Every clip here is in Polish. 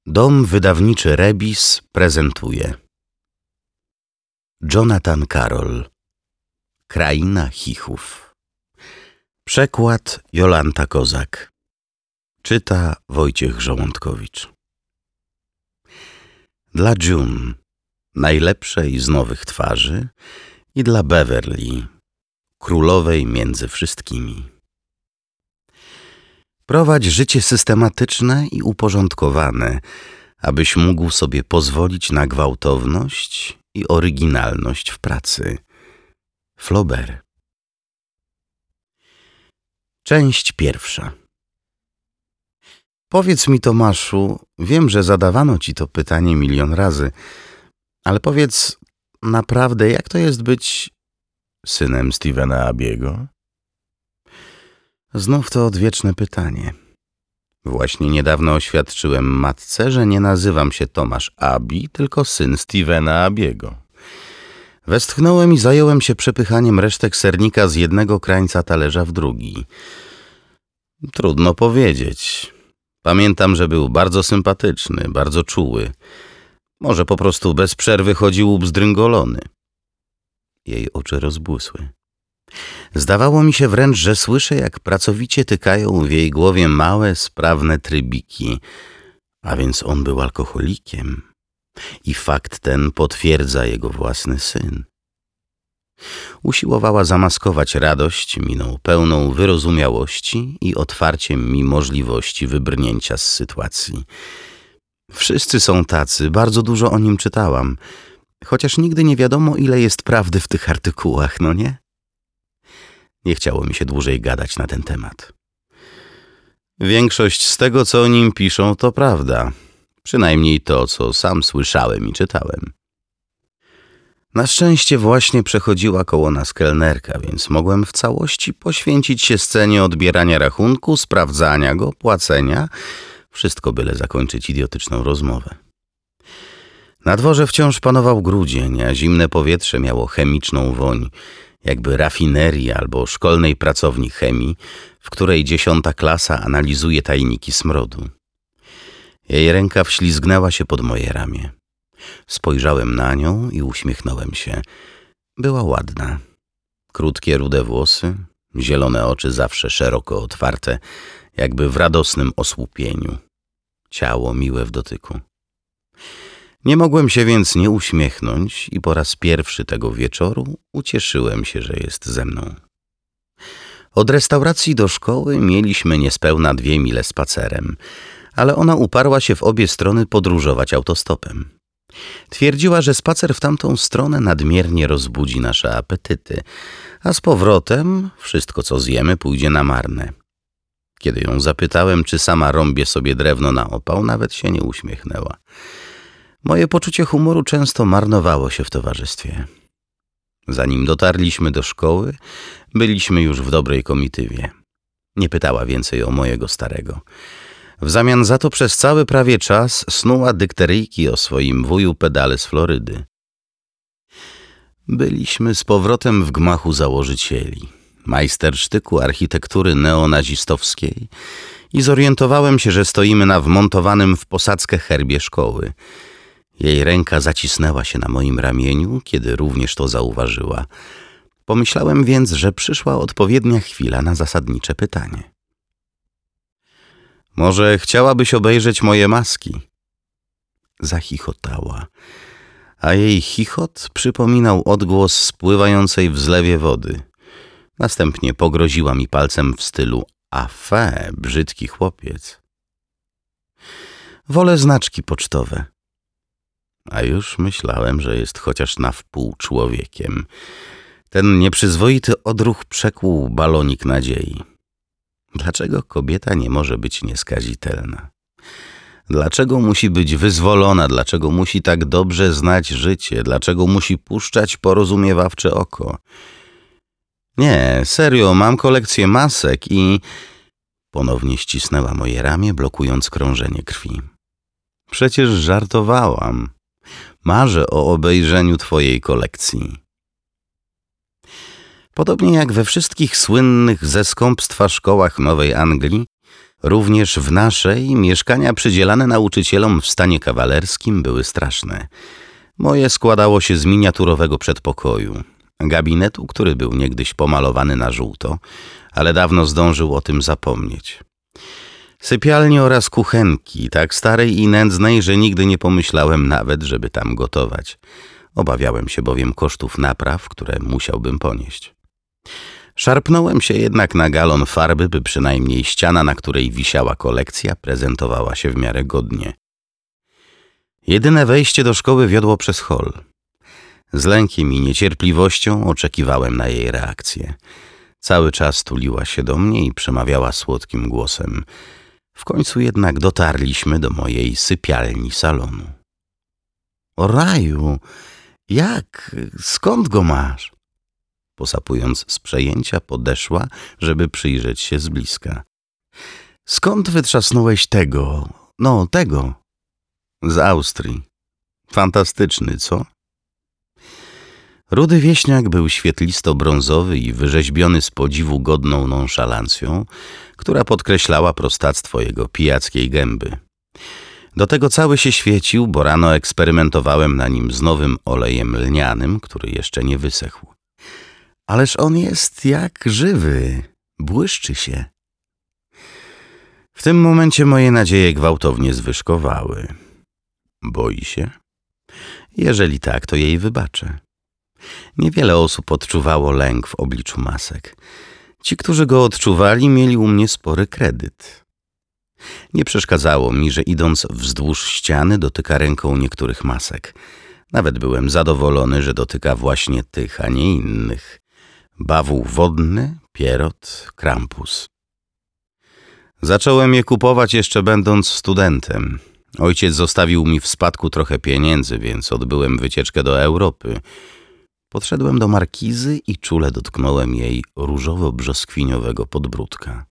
Dom wydawniczy Rebis prezentuje Jonathan Karol. Kraina Chichów. Przekład Jolanta Kozak. Czyta Wojciech Żołądkowicz. Dla June, najlepszej z nowych twarzy, i dla Beverly, królowej między wszystkimi. Prowadź życie systematyczne i uporządkowane, abyś mógł sobie pozwolić na gwałtowność i oryginalność w pracy. Flaubert. Część pierwsza. Powiedz mi, Tomaszu, wiem, że zadawano ci to pytanie milion razy, ale powiedz naprawdę, jak to jest być synem Stephena Abiego? Znów to odwieczne pytanie. Właśnie niedawno oświadczyłem matce, że nie nazywam się Tomasz Abi, tylko syn Stephena Abiego. Westchnąłem i zająłem się przepychaniem resztek sernika z jednego krańca talerza w drugi. Trudno powiedzieć. Pamiętam, że był bardzo sympatyczny, bardzo czuły. Może po prostu bez przerwy chodził ubzdręgolony. Jej oczy rozbłysły. Zdawało mi się wręcz, że słyszę, jak pracowicie tykają w jej głowie małe, sprawne trybiki. A więc on był alkoholikiem. I fakt ten potwierdza jego własny syn. Usiłowała zamaskować radość miną pełną wyrozumiałości i otwarciem mi możliwości wybrnięcia z sytuacji. Wszyscy są tacy, bardzo dużo o nim czytałam. Chociaż nigdy nie wiadomo, ile jest prawdy w tych artykułach, no nie? Nie chciało mi się dłużej gadać na ten temat. Większość z tego, co o nim piszą, to prawda. Przynajmniej to, co sam słyszałem i czytałem. Na szczęście właśnie przechodziła koło nas kelnerka, więc mogłem w całości poświęcić się scenie odbierania rachunku, sprawdzania go, płacenia. Wszystko byle zakończyć idiotyczną rozmowę. Na dworze wciąż panował grudzień, a zimne powietrze miało chemiczną woń, jakby rafinerii albo szkolnej pracowni chemii, w której 10. klasa analizuje tajniki smrodu. Jej ręka wślizgnęła się pod moje ramię. Spojrzałem na nią i uśmiechnąłem się. Była ładna. Krótkie, rude włosy, zielone oczy zawsze szeroko otwarte, jakby w radosnym osłupieniu. Ciało miłe w dotyku. Nie mogłem się więc nie uśmiechnąć i po raz pierwszy tego wieczoru ucieszyłem się, że jest ze mną. Od restauracji do szkoły mieliśmy niespełna 2 mile spacerem, ale ona uparła się w obie strony podróżować autostopem. Twierdziła, że spacer w tamtą stronę nadmiernie rozbudzi nasze apetyty, a z powrotem wszystko, co zjemy, pójdzie na marne. Kiedy ją zapytałem, czy sama rąbie sobie drewno na opał, nawet się nie uśmiechnęła. Moje poczucie humoru często marnowało się w towarzystwie. Zanim dotarliśmy do szkoły, byliśmy już w dobrej komitywie. Nie pytała więcej o mojego starego. W zamian za to przez cały prawie czas snuła dykteryjki o swoim wuju pedale z Florydy. Byliśmy z powrotem w gmachu założycieli, majstersztyku architektury neonazistowskiej, i zorientowałem się, że stoimy na wmontowanym w posadzkę herbie szkoły. Jej ręka zacisnęła się na moim ramieniu, kiedy również to zauważyła. Pomyślałem więc, że przyszła odpowiednia chwila na zasadnicze pytanie. Może chciałabyś obejrzeć moje maski? Zachichotała, a jej chichot przypominał odgłos spływającej w zlewie wody. Następnie pogroziła mi palcem w stylu „a fe, brzydki chłopiec”. Wolę znaczki pocztowe. A już myślałem, że jest chociaż na wpół człowiekiem. Ten nieprzyzwoity odruch przekłuł balonik nadziei. Dlaczego kobieta nie może być nieskazitelna? Dlaczego musi być wyzwolona? Dlaczego musi tak dobrze znać życie? Dlaczego musi puszczać porozumiewawcze oko? Nie, serio, mam kolekcję masek i... Ponownie ścisnęła moje ramię, blokując krążenie krwi. Przecież żartowałam. Marzę o obejrzeniu twojej kolekcji. Podobnie jak we wszystkich słynnych ze skąpstwa szkołach Nowej Anglii, Również w naszej mieszkania przydzielane nauczycielom w stanie kawalerskim były straszne. Moje składało się z miniaturowego przedpokoju, gabinetu, który był niegdyś pomalowany na żółto, ale dawno zdążył o tym zapomnieć. Sypialni oraz kuchenki, tak starej i nędznej, że nigdy nie pomyślałem nawet, żeby tam gotować. Obawiałem się bowiem kosztów napraw, które musiałbym ponieść. Szarpnąłem się jednak na galon farby, by przynajmniej ściana, na której wisiała kolekcja, prezentowała się w miarę godnie. Jedyne wejście do szkoły wiodło przez hol. Z lękiem i niecierpliwością oczekiwałem na jej reakcję. Cały czas tuliła się do mnie i przemawiała słodkim głosem. W końcu jednak dotarliśmy do mojej sypialni salonu. O raju, jak? Skąd go masz? Posapując z przejęcia, podeszła, żeby przyjrzeć się z bliska. Skąd wytrzasnąłeś tego? No, tego. Z Austrii. Fantastyczny, co? Rudy wieśniak był świetlisto-brązowy i wyrzeźbiony z podziwu godną nonszalancją, która podkreślała prostactwo jego pijackiej gęby. Do tego cały się świecił, bo rano eksperymentowałem na nim z nowym olejem lnianym, który jeszcze nie wysechł. Ależ on jest jak żywy, błyszczy się. W tym momencie moje nadzieje gwałtownie zwyżkowały. Boi się? Jeżeli tak, to jej wybaczę. Niewiele osób odczuwało lęk w obliczu masek. Ci, którzy go odczuwali, mieli u mnie spory kredyt. Nie przeszkadzało mi, że idąc wzdłuż ściany dotyka ręką niektórych masek. Nawet byłem zadowolony, że dotyka właśnie tych, a nie innych. Bawół wodny, pierot, krampus. Zacząłem je kupować jeszcze będąc studentem. Ojciec zostawił mi w spadku trochę pieniędzy, więc odbyłem wycieczkę do Europy. Podszedłem do markizy i czule dotknąłem jej różowo-brzoskwiniowego podbródka.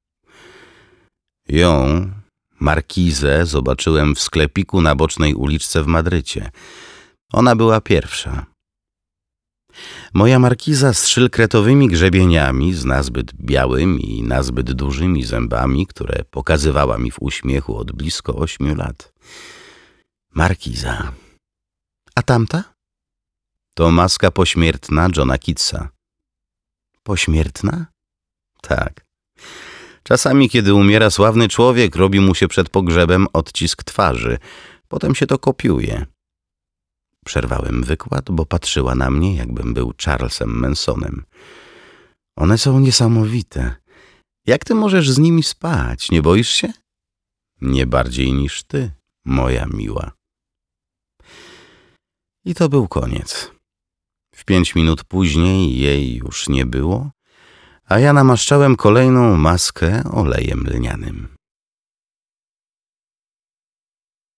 Ją, markizę, zobaczyłem w sklepiku na bocznej uliczce w Madrycie. Ona była pierwsza. Moja markiza z szylkretowymi grzebieniami, z nazbyt białymi i nazbyt dużymi zębami, które pokazywała mi w uśmiechu od blisko 8 lat. Markiza. A tamta? To maska pośmiertna Johna Keatsa. Pośmiertna? Tak. Czasami, kiedy umiera sławny człowiek, robi mu się przed pogrzebem odcisk twarzy. Potem się to kopiuje. Przerwałem wykład, bo patrzyła na mnie, jakbym był Charlesem Mansonem. One są niesamowite. Jak ty możesz z nimi spać? Nie boisz się? Nie bardziej niż ty, moja miła. I to był koniec. W 5 minut później jej już nie było, a ja namaszczałem kolejną maskę olejem lnianym.